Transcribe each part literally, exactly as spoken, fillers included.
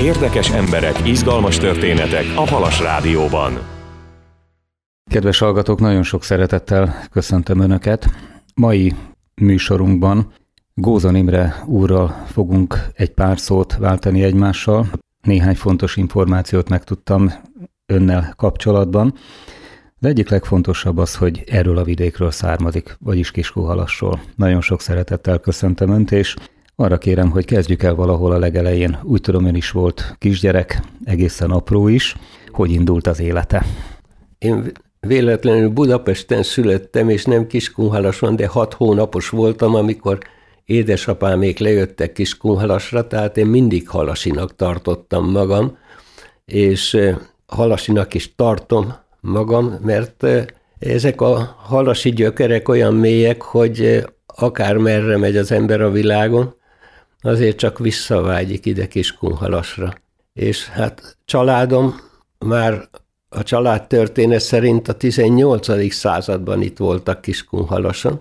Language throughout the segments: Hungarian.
Érdekes emberek, izgalmas történetek a Halas Rádióban. Kedves hallgatók, nagyon sok szeretettel köszöntöm Önöket. Mai műsorunkban Gózan Imre úrral fogunk egy pár szót váltani egymással. Néhány fontos információt megtudtam önnel kapcsolatban. De egyik legfontosabb az, hogy erről a vidékről származik, vagyis Kiskunhalasról. Nagyon sok szeretettel köszöntöm Önt, és arra kérem, hogy kezdjük el valahol a legelején. Úgy tudom, Ön is volt kisgyerek, egészen apró is. Hogy indult az élete? Én véletlenül Budapesten születtem, és nem Kiskunhalason, de hat hónapos voltam, amikor édesapámék lejöttek Kiskunhalasra, tehát én mindig halasinak tartottam magam, és halasinak is tartom magam, mert ezek a halasi gyökerek olyan mélyek, hogy akármerre megy az ember a világon, azért csak visszavágyik ide Kiskunhalasra. És hát családom már a család történet szerint a tizennyolcadik században itt voltak Kiskunhalason,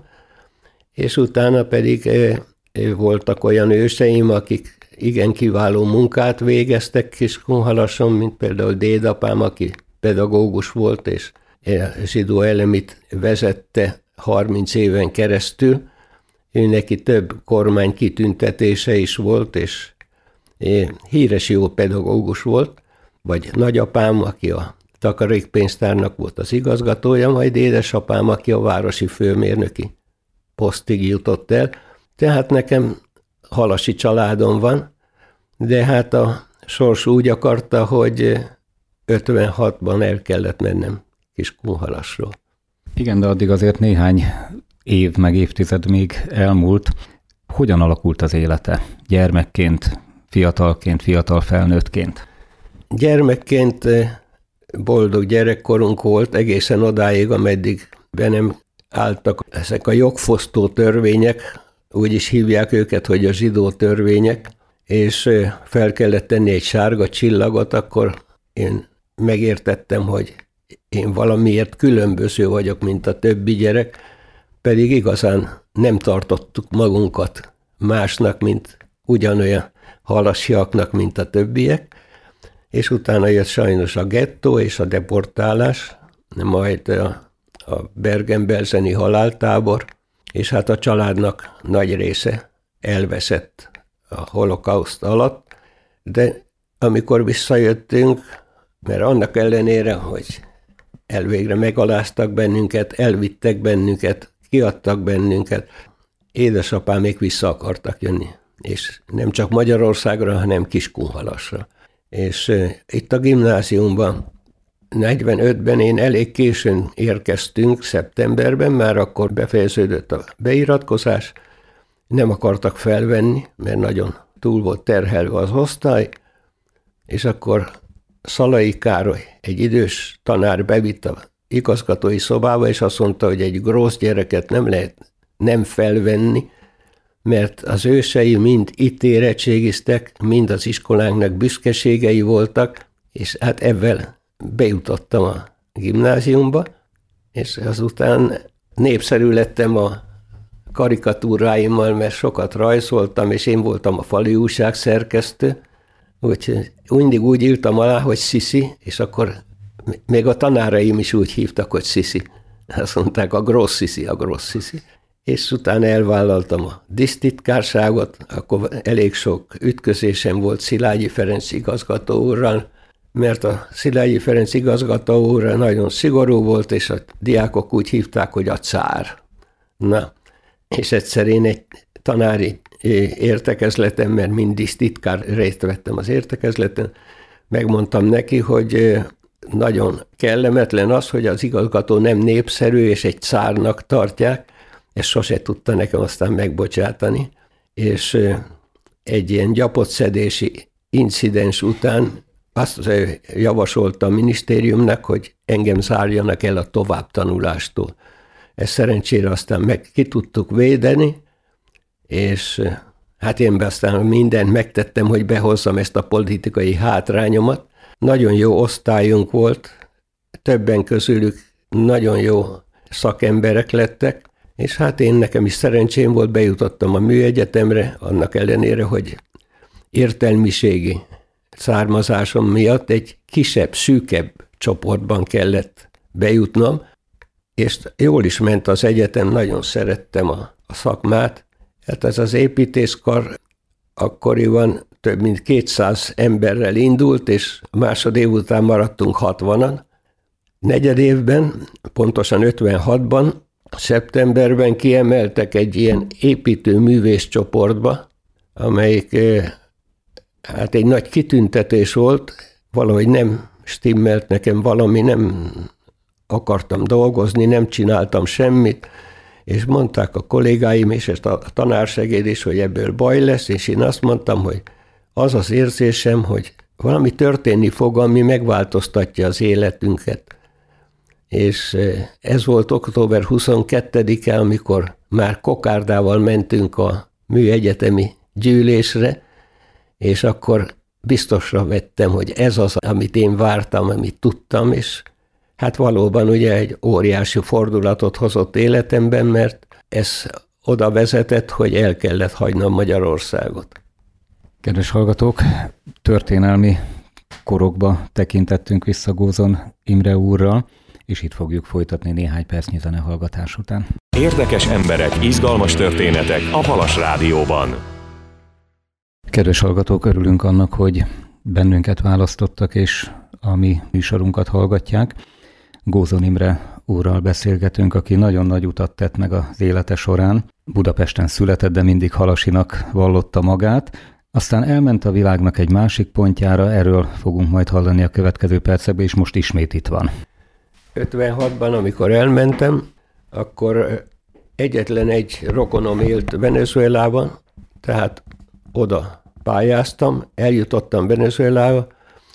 és utána pedig voltak olyan őseim, akik igen kiváló munkát végeztek Kiskunhalason, mint például dédapám, aki pedagógus volt, és zsidó elemit vezette harminc éven keresztül. Ő neki több kormány kitüntetése is volt, és híres jó pedagógus volt, vagy nagyapám, aki a takarékpénztárnak volt az igazgatója, majd édesapám, aki a városi főmérnöki posztig jutott el. Tehát nekem halasi családom van, de hát a sors úgy akarta, hogy ötvenhatban el kellett mennem Kiskunhalasról. Igen, de addig azért néhány év, meg évtized még elmúlt. Hogyan alakult az élete? Gyermekként, fiatalként, fiatal felnőttként? Gyermekként boldog gyerekkorunk volt, egészen odáig, ameddig be nem álltak ezek a jogfosztó törvények, úgy is hívják őket, hogy a zsidó törvények, és fel kellett tenni egy sárga csillagot, akkor én megértettem, hogy én valamiért különböző vagyok, mint a többi gyerek, pedig igazán nem tartottuk magunkat másnak, mint ugyanolyan halasiaknak, mint a többiek, és utána jött sajnos a gettó és a deportálás, majd a, a Bergen-Belseni haláltábor, és hát a családnak nagy része elveszett a holokauszt alatt, de amikor visszajöttünk, mert annak ellenére, hogy elvégre megaláztak bennünket, elvittek bennünket, kiadtak bennünket, édesapámék vissza akartak jönni, és nem csak Magyarországra, hanem Kiskunhalasra. És uh, itt a gimnáziumban negyvenötben én elég későn érkeztünk, szeptemberben, már akkor befejeződött a beiratkozás, nem akartak felvenni, mert nagyon túl volt terhelve az osztály, és akkor Szalai Károly, egy idős tanár bevitt a igazgatói szobába, és azt mondta, hogy egy grósz gyereket nem lehet nem felvenni, mert az ősei mind itt érettségiztek, mind az iskolánknak büszkeségei voltak, és hát ebben bejutottam a gimnáziumba, és azután népszerű lettem a karikatúráimmal, mert sokat rajzoltam, és én voltam a fali újság szerkesztő, úgyhogy mindig úgy írtam alá, hogy Sziszi, és akkor még a tanáraim is úgy hívtak, hogy Sziszi. Azt mondták, a grossz Sziszi, a grossz Sziszi. És utána elvállaltam a dísztitkárságot, akkor elég sok ütközésem volt Szilágyi Ferenc igazgató úrral, mert a Szilágyi Ferenc igazgató úr nagyon szigorú volt, és a diákok úgy hívták, hogy a cár. Na, és egyszer én egy tanári értekezleten, mert mindig titkár részt vettem az értekezleten, megmondtam neki, hogy nagyon kellemetlen az, hogy az igazgató nem népszerű, és egy cárnak tartják, ezt sose tudta nekem aztán megbocsátani, és egy ilyen gyapotszedési incidens után azt javasolta a minisztériumnak, hogy engem zárjanak el a továbbtanulástól. Ezt szerencsére aztán meg ki tudtuk védeni, és hát én aztán mindent megtettem, hogy behozzam ezt a politikai hátrányomat. Nagyon jó osztályunk volt, többen közülük nagyon jó szakemberek lettek, és hát én nekem is szerencsém volt, bejutottam a műegyetemre, annak ellenére, hogy értelmiségi származásom miatt egy kisebb, szűkebb csoportban kellett bejutnom, és jól is ment az egyetem, nagyon szerettem a, a szakmát. Hát ez az építészkar akkoriban több mint kétszáz emberrel indult, és másodév után maradtunk hatvanan. Negyed évben, pontosan ötvenhatban, szeptemberben kiemeltek egy ilyen építőművész csoportba, amelyik hát egy nagy kitüntetés volt, valahogy nem stimmelt nekem valami, nem akartam dolgozni, nem csináltam semmit, és mondták a kollégáim és a tanársegéd is, hogy ebből baj lesz, és én azt mondtam, hogy az az érzésem, hogy valami történni fog, ami megváltoztatja az életünket. És ez volt október huszonkettedike, amikor már kokárdával mentünk a műegyetemi gyűlésre, és akkor biztosra vettem, hogy ez az, amit én vártam, amit tudtam, és hát valóban ugye egy óriási fordulatot hozott életemben, mert ez oda vezetett, hogy el kellett hagynom Magyarországot. Kedves hallgatók, történelmi korokba tekintettünk vissza Gózon Imre úrral, és itt fogjuk folytatni néhány percnyi zenehallgatás után. Érdekes emberek, izgalmas történetek a Halas Rádióban. Kedves hallgatók, örülünk annak, hogy bennünket választottak, és a mi műsorunkat hallgatják. Gózon Imre úrral beszélgetünk, aki nagyon nagy utat tett meg az élete során. Budapesten született, de mindig halasinak vallotta magát. Aztán elment a világnak egy másik pontjára, erről fogunk majd hallani a következő percekben, és most ismét itt van. ötvenhatban, amikor elmentem, akkor egyetlen egy rokonom élt Venezuelában, tehát oda pályáztam, eljutottam Venezuelába,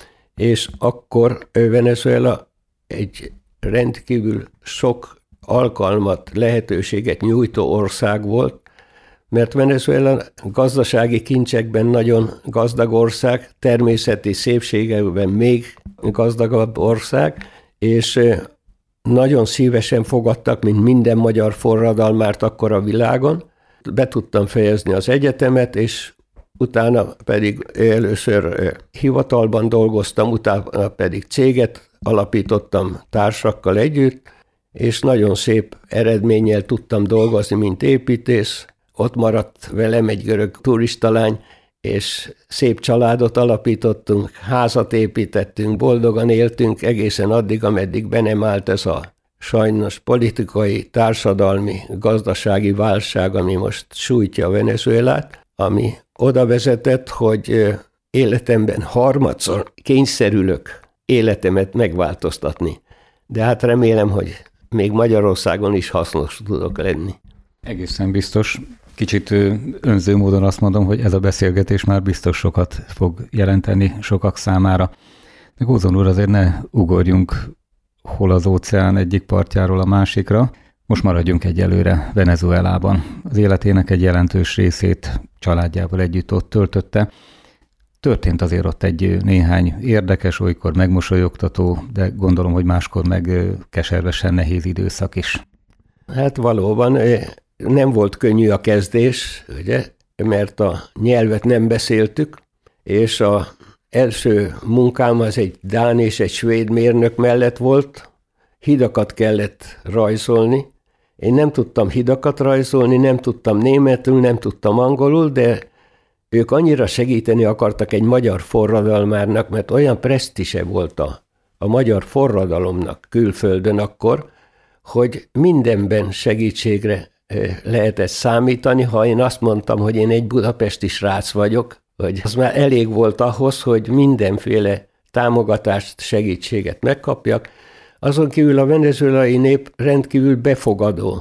és akkor Venezuela egy rendkívül sok alkalmat, lehetőséget nyújtó ország volt, mert Venezuela gazdasági kincsekben nagyon gazdag ország, természeti szépségekben még gazdagabb ország, és nagyon szívesen fogadtak, mint minden magyar forradalmárt akkor a világon. Be tudtam fejezni az egyetemet, és utána pedig először hivatalban dolgoztam, utána pedig céget alapítottam társakkal együtt, és nagyon szép eredménnyel tudtam dolgozni, mint építész. Ott maradt velem egy görög turistalány, és szép családot alapítottunk, házat építettünk, boldogan éltünk egészen addig, ameddig be nem állt ez a sajnos politikai, társadalmi, gazdasági válság, ami most sújtja a Venezuelát, ami oda vezetett, hogy életemben harmadszor kényszerülök életemet megváltoztatni. De hát remélem, hogy még Magyarországon is hasznos tudok lenni. Egészen biztos. Kicsit önző módon azt mondom, hogy ez a beszélgetés már biztos sokat fog jelenteni sokak számára. De Gózon úr, azért ne ugorjunk hol az óceán egyik partjáról a másikra. Most maradjunk egyelőre Venezuelában. Az életének egy jelentős részét családjával együtt ott töltötte. Történt azért ott egy néhány érdekes, olykor megmosolyogtató, de gondolom, hogy máskor meg keservesen nehéz időszak is. Hát valóban nem volt könnyű a kezdés, ugye, mert a nyelvet nem beszéltük, és az első munkám az egy dán és egy svéd mérnök mellett volt, hidakat kellett rajzolni. Én nem tudtam hidakat rajzolni, nem tudtam németül, nem tudtam angolul, de ők annyira segíteni akartak egy magyar forradalmárnak, mert olyan presztise volt a, a magyar forradalomnak külföldön akkor, hogy mindenben segítségre lehetett számítani. Ha én azt mondtam, hogy én egy budapesti srác vagyok, hogy az már elég volt ahhoz, hogy mindenféle támogatást, segítséget megkapjak. Azon kívül a venezuelai nép rendkívül befogadó.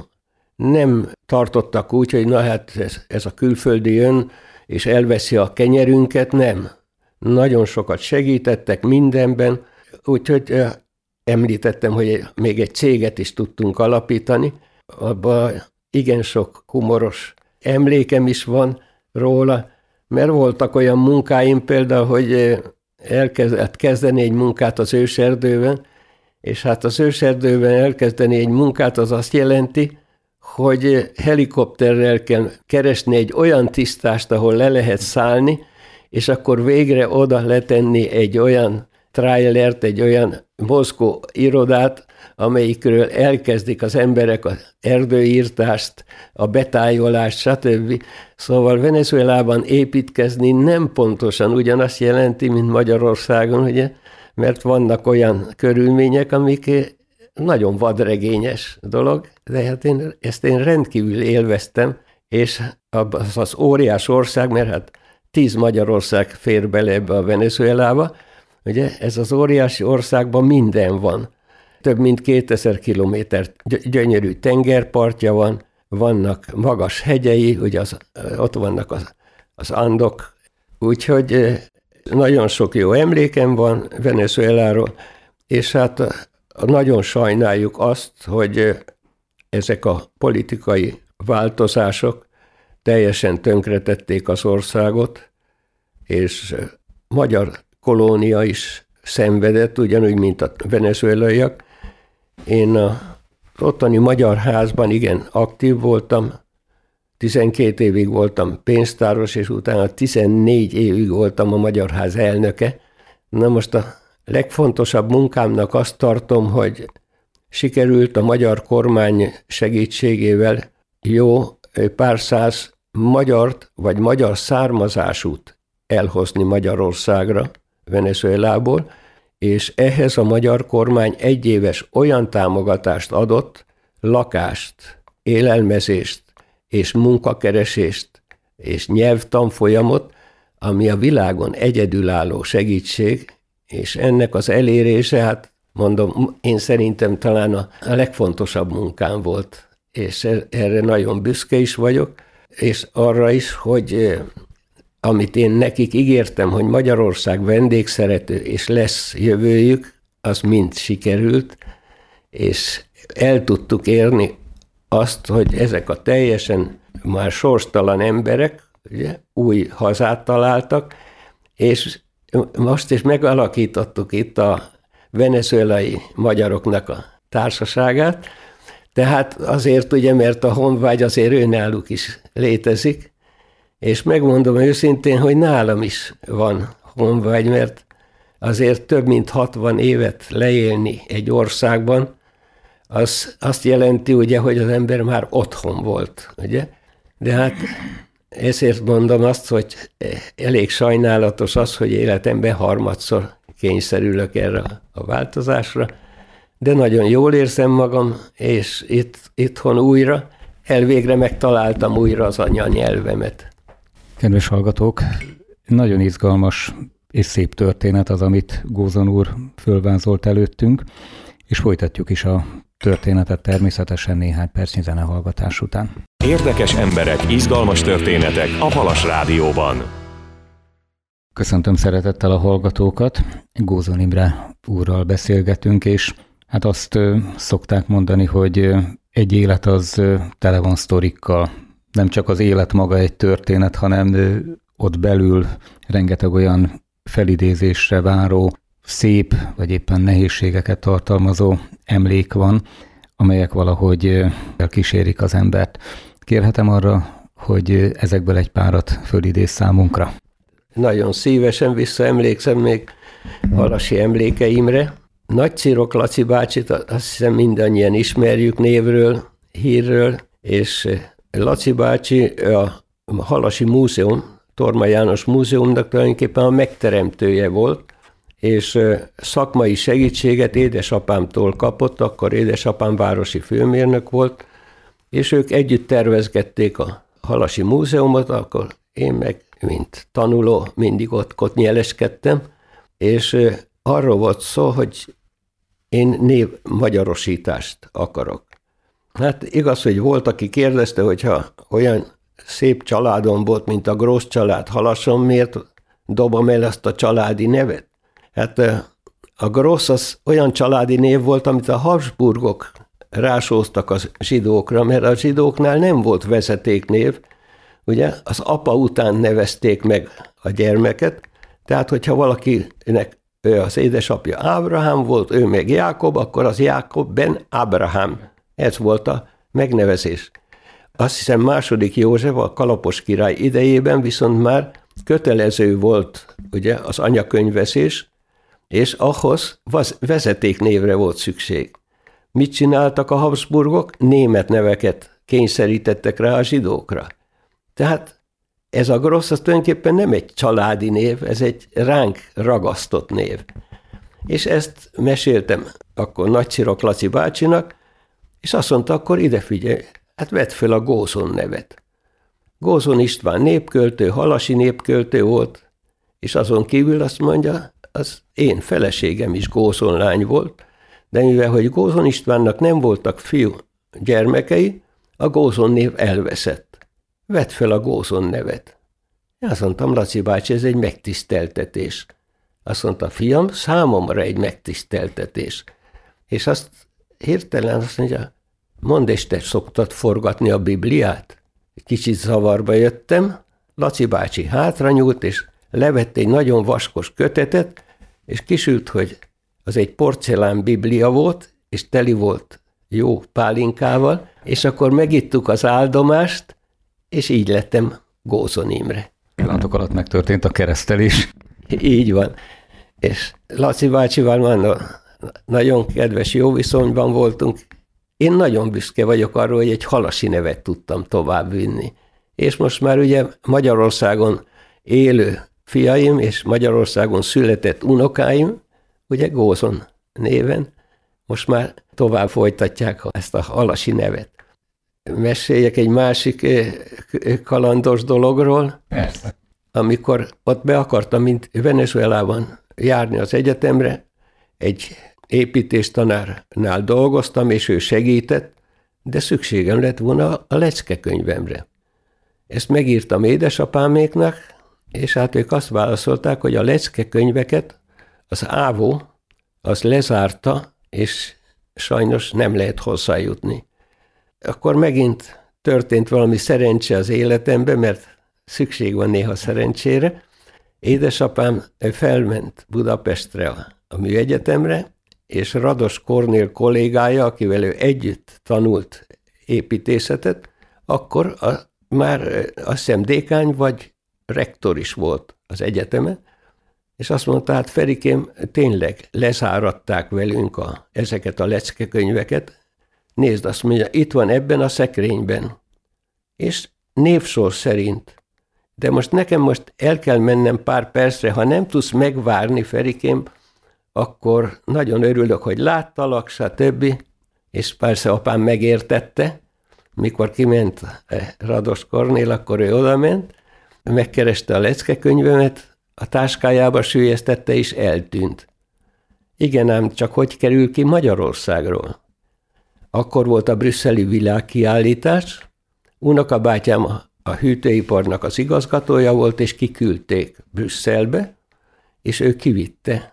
Nem tartottak úgy, hogy na hát ez, ez a külföldi jön, és elveszi a kenyerünket, nem. Nagyon sokat segítettek mindenben, úgyhogy említettem, hogy még egy céget is tudtunk alapítani. Abban igen sok humoros emlékem is van róla, mert voltak olyan munkáim például, hogy elkezdett kezdeni egy munkát az őserdőben, és hát az őserdőben elkezdeni egy munkát az azt jelenti, hogy helikopterrel kell keresni egy olyan tisztást, ahol le lehet szállni, és akkor végre oda letenni egy olyan trailert, egy olyan mozgó irodát, amelyikről elkezdik az emberek az erdőírtást, a betájolást, stb. Szóval Venezuelában építkezni nem pontosan ugyanazt jelenti, mint Magyarországon, ugye? Mert vannak olyan körülmények, amik nagyon vadregényes dolog, de hát én, ezt én rendkívül élveztem, és az az óriás ország, mert hát tíz Magyarország fér bele ebbe a Venezuelába, ugye? Ez az óriási országban minden van. Több mint kétezer kilométer gyönyörű tengerpartja van, vannak magas hegyei, ugye az, ott vannak az, az Andok, úgyhogy nagyon sok jó emlékem van Venezueláról, és hát nagyon sajnáljuk azt, hogy ezek a politikai változások teljesen tönkretették az országot, és magyar kolónia is szenvedett, ugyanúgy, mint a venezuelaiak. Én az ottani Magyar Házban igen aktív voltam, tizenkét évig voltam pénztáros, és utána tizennégy évig voltam a Magyar Ház elnöke. Na most a legfontosabb munkámnak azt tartom, hogy sikerült a magyar kormány segítségével jó pár száz magyart, vagy magyar származásút elhozni Magyarországra, Venezuelából, és ehhez a magyar kormány egyéves olyan támogatást adott, lakást, élelmezést és munkakeresést és nyelvtanfolyamot, ami a világon egyedülálló segítség, és ennek az elérése, hát mondom, én szerintem talán a legfontosabb munkám volt, és erre nagyon büszke is vagyok, és arra is, hogy amit én nekik ígértem, hogy Magyarország vendégszerető, és lesz jövőjük, az mind sikerült, és el tudtuk érni azt, hogy ezek a teljesen már sorstalan emberek ugye, új hazát találtak, és most is megalakítottuk itt a venezuelai magyaroknak a társaságát, tehát azért ugye, mert a honvágy azért őnáluk is létezik, és megmondom őszintén, hogy nálam is van honvágy, mert azért több mint hatvan évet leélni egy országban, az azt jelenti, ugye, hogy az ember már otthon volt, ugye? De hát ezért mondom azt, hogy elég sajnálatos az, hogy életemben harmadszor kényszerülök erre a változásra, de nagyon jól érzem magam, és itt, itthon újra, elvégre megtaláltam újra az anyanyelvemet. Kedves hallgatók, nagyon izgalmas és szép történet az, amit Gózon úr fölvázolt előttünk, és folytatjuk is a történetet természetesen néhány percnyi zenehallgatás után. Érdekes emberek, izgalmas történetek a Halas Rádióban. Köszöntöm szeretettel a hallgatókat. Gózon Imre úrral beszélgetünk, és hát azt ö, szokták mondani, hogy ö, egy élet az ö, tele van sztorikkal. Nem csak az élet maga egy történet, hanem ö, ott belül rengeteg olyan felidézésre váró, szép, vagy éppen nehézségeket tartalmazó emlék van, amelyek valahogy elkísérik az embert. Kérhetem arra, hogy ezekből egy párat fölidéz számunkra? Nagyon szívesen visszaemlékszem még halasi emlékeimre. Nagycirok Laci bácsit azt hiszem mindannyian ismerjük névről, hírről, és Laci bácsi a Halasi Múzeum, Torma János Múzeumnak tulajdonképpen a megteremtője volt, és szakmai segítséget édesapámtól kapott, akkor édesapám városi főmérnök volt, és ők együtt tervezgették a Halasi Múzeumot, akkor én meg, mint tanuló, mindig ott, ott nyeleskedtem, és arról volt szó, hogy én név magyarosítást akarok. Hát igaz, hogy volt, aki kérdezte, hogyha olyan szép családom volt, mint a Grósz család Halason, miért dobom el ezt a családi nevet? Hát a Grósz az olyan családi név volt, amit a Habsburgok rásóztak a zsidókra, mert a zsidóknál nem volt vezetéknév, ugye az apa után nevezték meg a gyermeket, tehát hogyha valakinek ő az édesapja Ábrahám volt, ő meg Jákob, akkor az Jákob ben Ábrahám. Ez volt a megnevezés. Azt hiszem második József, a Kalapos király idejében viszont már kötelező volt ugye az anyakönyvveszés, és ahhoz vezetéknévre volt szükség. Mit csináltak a Habsburgok? Német neveket kényszerítettek rá a zsidókra. Tehát ez a Grossz az tulajdonképpen nem egy családi név, ez egy ránk ragasztott név. És ezt meséltem akkor Nagy Cirok Laci bácsinak, és azt mondta, akkor ide figyelj, hát vedd fel a Gózon nevet. Gózon István népköltő, halasi népköltő volt, és azon kívül azt mondja, az én feleségem is Gózon lány volt, de mivel, hogy Gózon Istvánnak nem voltak fiú gyermekei, a Gózon név elveszett. Vedd fel a Gózon nevet. Én azt mondtam, Laci bácsi, ez egy megtiszteltetés. Azt mondta, fiam, számomra egy megtiszteltetés. És azt hirtelen azt mondja, mondd, és te szoktad forgatni a Bibliát? Kicsit zavarba jöttem, Laci bácsi hátra nyúlt, és levett egy nagyon vaskos kötetet, és kisült, hogy az egy porcelán Biblia volt, és teli volt jó pálinkával, és akkor megittuk az áldomást, és így lettem Gózon Imre. Pillanatok alatt megtörtént a keresztelés. Így van. És Laci bácsival már nagyon kedves, jó viszonyban voltunk. Én nagyon büszke vagyok arról, hogy egy halasi nevet tudtam továbbvinni. És most már ugye Magyarországon élő fiaim és Magyarországon született unokáim, ugye Gózon néven, most már tovább folytatják ezt a halasi nevet. Meséljek egy másik kalandos dologról. Persze. Amikor ott be akartam, mint Venezuelában járni az egyetemre, egy építéstanárnál dolgoztam, és ő segített, de szükségem lett volna a leckekönyvemre. Ezt megírtam édesapáméknak, és hát ők azt válaszolták, hogy a leckekönyveket az ávó az lezárta, és sajnos nem lehet hozzájutni. Akkor megint történt valami szerencse az életemben, mert szükség van néha szerencsére. Édesapám felment Budapestre a, a műegyetemre, és Rados Kornél kollégája, akivel ő együtt tanult építészetet, akkor a, már azt hiszem dékány vagy rektor is volt az egyetemen, és azt mondta, hát Ferikém, tényleg lezáratták velünk a, ezeket a leckekönyveket. Nézd, azt mondja, itt van ebben a szekrényben, és névsor szerint. De most nekem most el kell mennem pár percre, ha nem tudsz megvárni, Ferikém, akkor nagyon örülök, hogy láttalak, stb. És persze apám megértette, mikor kiment Rados Kornél, akkor ő odament, megkereste a leckekönyvemet, a táskájába süllyesztette, és eltűnt. Igen ám, csak hogy kerül ki Magyarországról? Akkor volt a brüsszeli világkiállítás, unokabátyám a hűtőiparnak az igazgatója volt, és kiküldték Brüsszelbe, és ő kivitte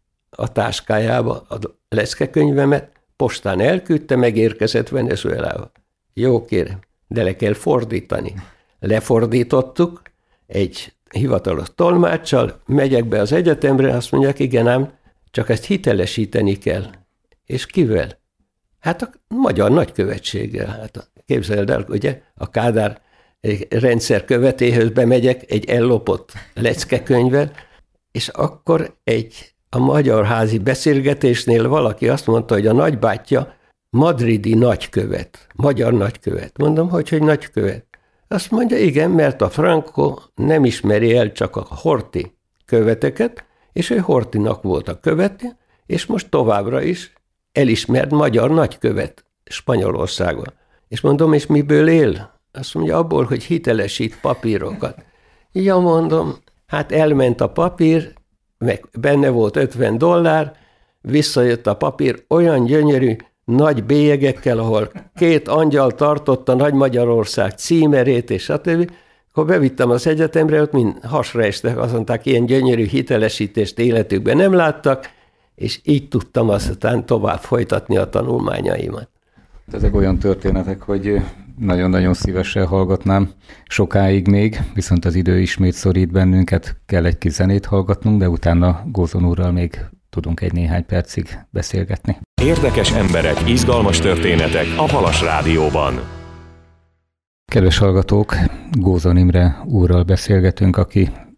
a táskájába a leckekönyvemet, postán elküldte, megérkezett Venezuelába. Jó kérem, de le kell fordítani. Lefordítottuk egy hivatalos tolmáccsal, megyek be az egyetemre, azt mondják, igen ám, csak ezt hitelesíteni kell. És kivel? Hát a magyar nagykövetséggel. Hát képzeld el, ugye, a Kádár rendszer követéhez bemegyek egy ellopott leckekönyvvel, és akkor egy a magyar házi beszélgetésnél valaki azt mondta, hogy a nagybátyja madridi nagykövet, magyar nagykövet. Mondom, hogy, hogy nagykövet. Azt mondja, igen, mert a Franco nem ismeri el csak a horti követeket, és ő Hortinak volt a követe, és most továbbra is elismert magyar nagykövet Spanyolországon. És mondom, és miből él? Azt mondja, abból, hogy hitelesít papírokat. Ja, mondom, hát elment a papír, meg benne volt ötven dollár, visszajött a papír olyan gyönyörű, nagy bélyegekkel, ahol két angyal tartotta Nagy Magyarország címerét, és stb. Akkor bevittem az egyetemre, ott mind hasra estek, azt mondták, ilyen gyönyörű hitelesítést életükben nem láttak, és így tudtam aztán tovább folytatni a tanulmányaimat. Ezek olyan történetek, hogy nagyon-nagyon szívesen hallgatnám sokáig még, viszont az idő ismét szorít bennünket, kell egy kis zenét hallgatnunk, de utána Gózon úrral még tudunk egy néhány percig beszélgetni. Érdekes emberek, izgalmas történetek a Halas Rádióban. Kedves hallgatók, Gózon Imre úrral beszélgetünk, aki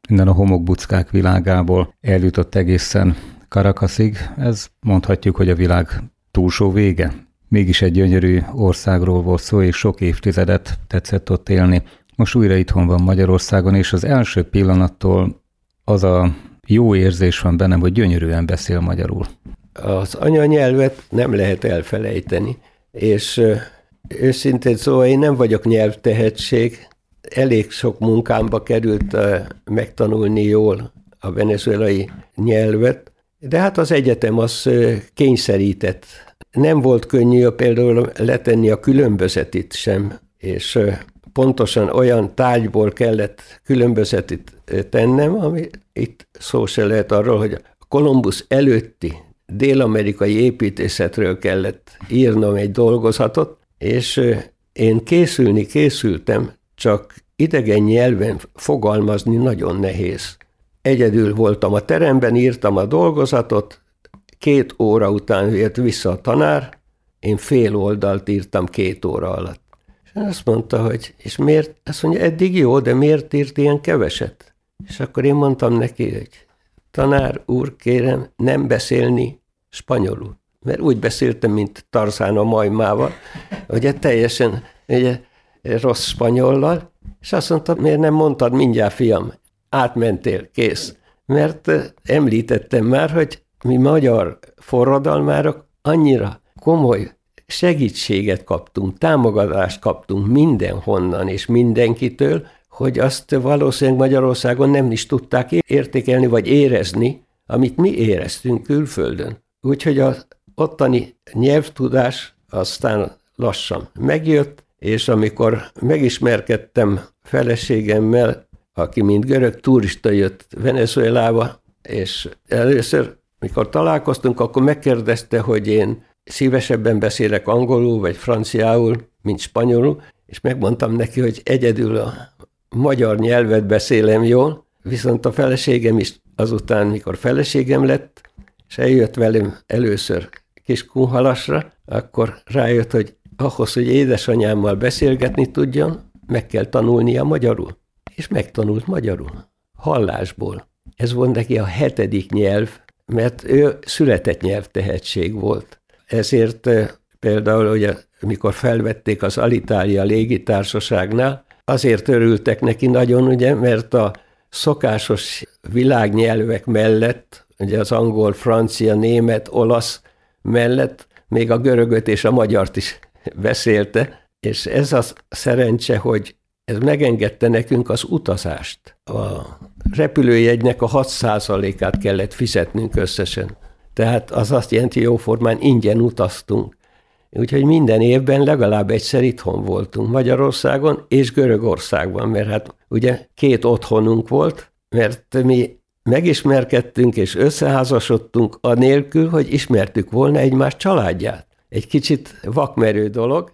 innen a homokbuckák világából eljutott egészen Caracasig. Ez mondhatjuk, hogy a világ túlsó vége. Mégis egy gyönyörű országról volt szó, és sok évtizedet tetszett ott élni. Most újra itthon van Magyarországon, és az első pillanattól az a jó érzés van bennem, hogy gyönyörűen beszél magyarul. Az anyanyelvet nem lehet elfelejteni, és őszintén szóval én nem vagyok nyelvtehetség, elég sok munkámba került megtanulni jól a venezuelai nyelvet, de hát az egyetem az kényszerített. Nem volt könnyű például letenni a különbözetit sem, és pontosan olyan tárgyból kellett különbözetit tennem, ami itt szó se lehet arról, hogy a Kolumbusz előtti dél-amerikai építészetről kellett írnom egy dolgozatot, és én készülni készültem, csak idegen nyelven fogalmazni nagyon nehéz. Egyedül voltam a teremben, írtam a dolgozatot, két óra után jött vissza a tanár, én fél oldalt írtam két óra alatt. És azt mondta, hogy és miért? Azt mondja, eddig jó, de miért írt ilyen keveset? És akkor én mondtam neki, hogy tanár úr, kérem, nem beszélni spanyolul. Mert úgy beszéltem, mint Tarzán a majmával, ugye teljesen ugye, rossz spanyollal, és azt mondta, miért nem mondtad mindjárt, fiam, átmentél, kész. Mert említettem már, hogy mi magyar forradalmárok annyira komoly segítséget kaptunk, támogatást kaptunk mindenhonnan és mindenkitől, hogy azt valószínűleg Magyarországon nem is tudták értékelni vagy érezni, amit mi éreztünk külföldön. Úgyhogy az ottani nyelvtudás aztán lassan megjött, és amikor megismerkedtem feleségemmel, aki mint görög turista jött Venezuelába, és először, mikor találkoztunk, akkor megkérdezte, hogy én szívesebben beszélek angolul vagy franciául, mint spanyolul, és megmondtam neki, hogy egyedül a magyar nyelvet beszélem jól, viszont a feleségem is azután, mikor feleségem lett, és eljött velem először Kiskunhalasra, akkor rájött, hogy ahhoz, hogy édesanyámmal beszélgetni tudjon, meg kell tanulnia magyarul. És megtanult magyarul. Hallásból. Ez volt neki a hetedik nyelv, mert ő született nyelvtehetség volt. Ezért például, hogy amikor felvették az Alitalia légitársaságnál, azért örültek neki nagyon, ugye, mert a szokásos világnyelvek mellett, ugye az angol, francia, német, olasz mellett még a görögöt és a magyart is beszélte, és ez a szerencse, hogy ez megengedte nekünk az utazást. A repülőjegynek a hat százalékát kellett fizetnünk összesen. Tehát az azt jelenti, jóformán ingyen utaztunk. Úgyhogy minden évben legalább egyszer itthon voltunk Magyarországon és Görögországban, mert hát ugye két otthonunk volt, mert mi megismerkedtünk és összeházasodtunk anélkül, hogy ismertük volna egymás családját. Egy kicsit vakmerő dolog,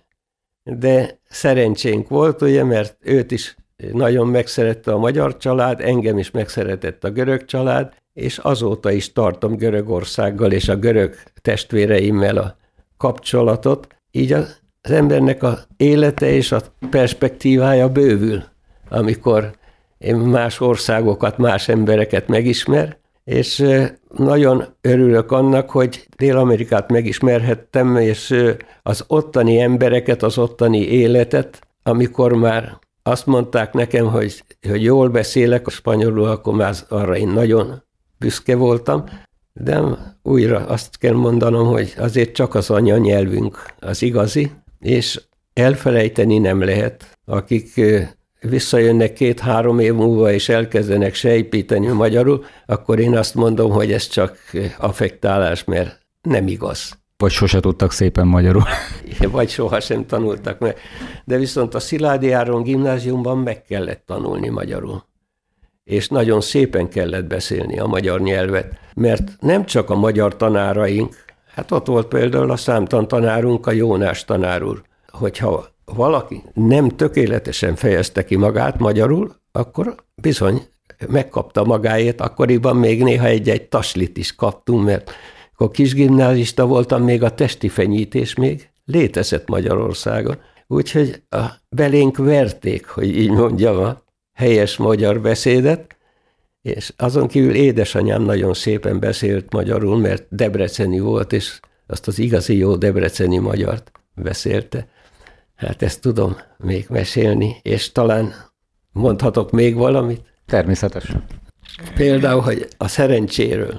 de szerencsénk volt, ugye, mert őt is nagyon megszerette a magyar család, engem is megszeretett a görög család, és azóta is tartom Görögországgal és a görög testvéreimmel a kapcsolatot. Így az embernek az élete és a perspektívája bővül, amikor én más országokat, más embereket megismer, és nagyon örülök annak, hogy Dél-Amerikát megismerhettem, és az ottani embereket, az ottani életet, amikor már azt mondták nekem, hogy, hogy jól beszélek a spanyolul, akkor már arra én nagyon büszke voltam, de újra azt kell mondanom, hogy azért csak az anyanyelvünk az igazi, és elfelejteni nem lehet, akik visszajönnek két-három év múlva, és elkezdenek sejpíteni magyarul, akkor én azt mondom, hogy ez csak affektálás, mert nem igaz. Vagy sose tudtak szépen magyarul. Vagy sohasem tanultak meg. De viszont a Szilágyi Áron gimnáziumban meg kellett tanulni magyarul. És nagyon szépen kellett beszélni a magyar nyelvet, mert nem csak a magyar tanáraink, hát ott volt például a számtan tanárunk, a Jónás tanár úr, hogyha valaki nem tökéletesen fejezte ki magát magyarul, akkor bizony megkapta magáét, akkoriban még néha egy-egy taslit is kaptunk, mert akkor kisgimnázista voltam, még a testi fenyítés még létezett Magyarországon. Úgyhogy a belénk verték, hogy így mondjam, a helyes magyar beszédet, És azon kívül édesanyám nagyon szépen beszélt magyarul, mert debreceni volt, és azt az igazi jó debreceni magyart beszélte. Hát ezt tudom még mesélni, és talán mondhatok még valamit? Természetesen. Például, hogy a szerencséről.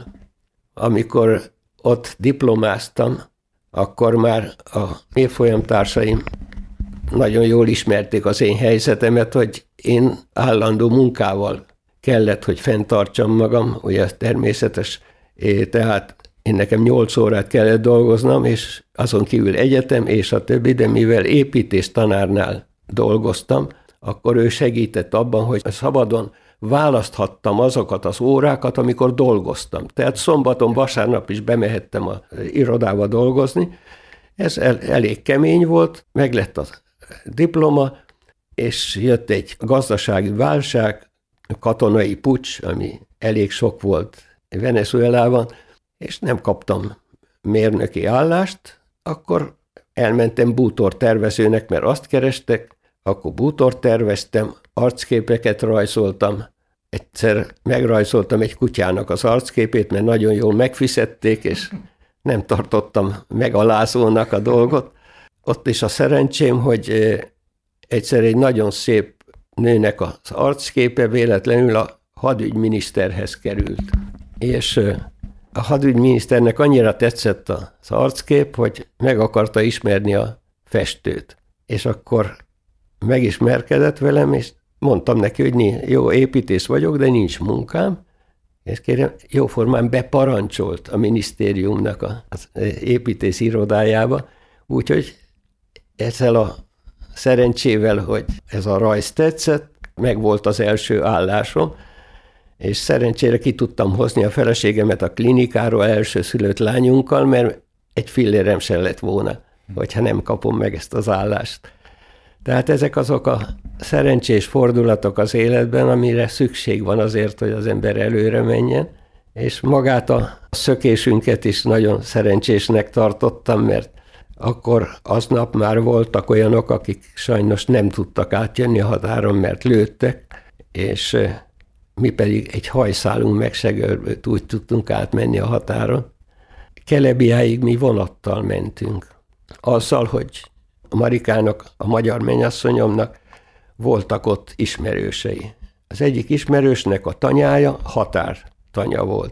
Amikor ott diplomáztam, akkor már a évfolyamtársaim nagyon jól ismerték az én helyzetemet, hogy én állandó munkával kellett, hogy fenntartsam magam, ugye természetes, tehát én nekem nyolc órát kellett dolgoznom, és azon kívül egyetem, és a többi, de mivel építész tanárnál dolgoztam, akkor ő segített abban, hogy szabadon választhattam azokat az órákat, amikor dolgoztam. Tehát szombaton, vasárnap is bemehettem az irodába dolgozni. Ez el, elég kemény volt, meglett a diploma, és jött egy gazdasági válság, katonai puccs, ami elég sok volt Venezuelában, és nem kaptam mérnöki állást, akkor elmentem bútortervezőnek, mert azt kerestek, akkor bútort terveztem, arcképeket rajzoltam, egyszer megrajzoltam egy kutyának az arcképét, mert nagyon jól megfizették, és nem tartottam megalázónak a dolgot. Ott is a szerencsém, hogy egyszer egy nagyon szép nőnek az arcképe véletlenül a hadügyminiszterhez került. És a hadügyminiszternek annyira tetszett az arckép, hogy meg akarta ismerni a festőt. És akkor megismerkedett velem, és mondtam neki, hogy jó, építész vagyok, de nincs munkám, és kérem, jóformán beparancsolt a minisztériumnak az építész irodájába, úgyhogy ezzel a szerencsével, hogy ez a rajz tetszett, meg volt az első állásom, és szerencsére ki tudtam hozni a feleségemet a klinikáról elsőszülött lányunkkal, mert egy fillérem se lett volna, hogyha nem kapom meg ezt az állást. Tehát ezek azok a szerencsés fordulatok az életben, amire szükség van azért, hogy az ember előre menjen, és magát a szökésünket is nagyon szerencsésnek tartottam, mert akkor aznap már voltak olyanok, akik sajnos nem tudtak átjönni a határon, mert lőttek, és mi pedig egy hajszálunk meg se görbült, úgy tudtunk átmenni a határon. Kelebiáig mi vonattal mentünk. Azzal, hogy a Marikának, a magyar mennyasszonyomnak voltak ott ismerősei. Az egyik ismerősnek a tanyája határtanya volt.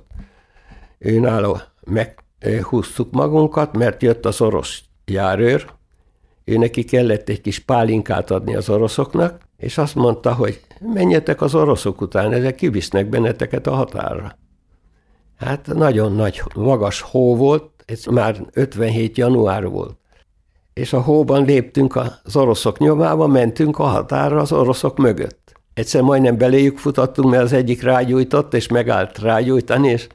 Őnála meghúztuk magunkat, mert jött az orosz járőr, ő neki kellett egy kis pálinkát adni az oroszoknak, és azt mondta, hogy menjetek az oroszok után, ezek kivisznek benneteket a határra. Hát nagyon nagy, magas hó volt, ez már ötvenhét január volt. És a hóban léptünk az oroszok nyomába, mentünk a határra az oroszok mögött. Egyszer majdnem beléjük futottunk, mert az egyik rágyújtott, és megállt rágyújtani, és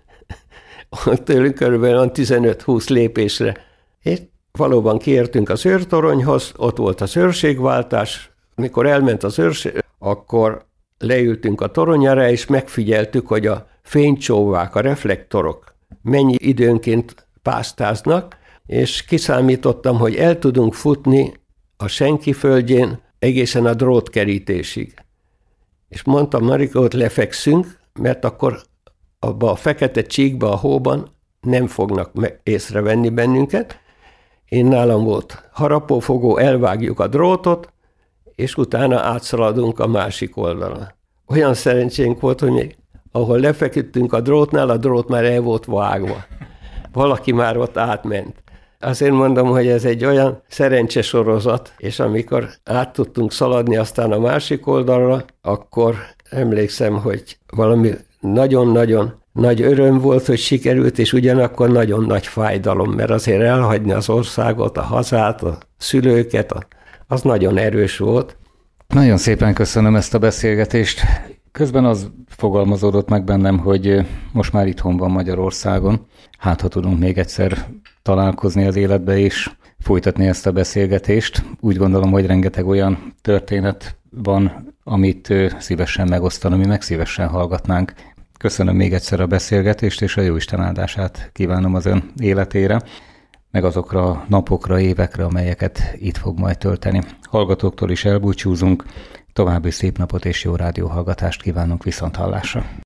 tőlünk körülbelül tizenöt-húsz lépésre. És valóban kiértünk az őrtoronyhoz, ott volt az őrségváltás. Mikor elment az őrség, akkor leültünk a toronyára, és megfigyeltük, hogy a fénycsóvák, a reflektorok mennyi időnként pásztáznak, és kiszámítottam, hogy el tudunk futni a senki földjén egészen a drótkerítésig. És mondtam, Marika, ott lefekszünk, mert akkor abba a fekete csíkba, a hóban nem fognak észrevenni bennünket. Én nálam volt harapófogó, elvágjuk a drótot, és utána átszaladunk a másik oldalon. Olyan szerencsénk volt, hogy még ahol lefeküdtünk a drótnál, a drót már el volt vágva. Valaki már ott átment. Azért mondom, hogy ez egy olyan szerencsesorozat, és amikor át tudtunk szaladni aztán a másik oldalra, akkor emlékszem, hogy valami nagyon-nagyon nagy öröm volt, hogy sikerült, és ugyanakkor nagyon nagy fájdalom, mert azért elhagyni az országot, a hazát, a szülőket, az nagyon erős volt. Nagyon szépen köszönöm ezt a beszélgetést. Közben az fogalmazódott meg bennem, hogy most már itthon van Magyarországon. Hát, ha tudunk még egyszer találkozni az életbe és folytatni ezt a beszélgetést. Úgy gondolom, hogy rengeteg olyan történet van, amit szívesen megosztanom, mi meg szívesen hallgatnánk. Köszönöm még egyszer a beszélgetést, és a jóisten áldását kívánom az ön életére, meg azokra a napokra, évekre, amelyeket itt fog majd tölteni. Hallgatóktól is elbúcsúzunk, további szép napot és jó rádióhallgatást kívánunk, viszont hallásra.